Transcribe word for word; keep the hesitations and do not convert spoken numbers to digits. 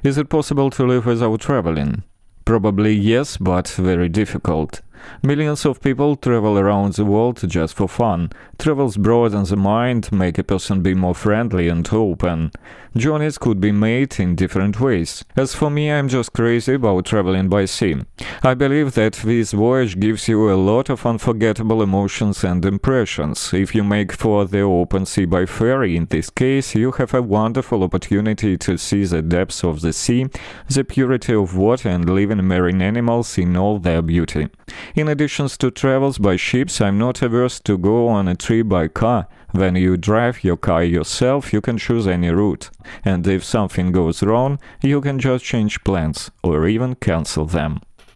Is it possible to live without traveling? Probably yes, but very difficult. Millions of people travel around the world just for fun. Travels broaden the mind, make a person be more friendly and open. Journeys could be made in different ways. As for me, I'm just crazy about traveling by sea. I believe that this voyage gives you a lot of unforgettable emotions and impressions. If you make for the open sea by ferry, in this case, you have a wonderful opportunity to see the depths of the sea, the purity of water, and living marine animals in all their beauty. In addition to travels by ships, I'm not averse to go on a trip by car. When you drive your car yourself, you can choose any route. And if something goes wrong, you can just change plans or even cancel them.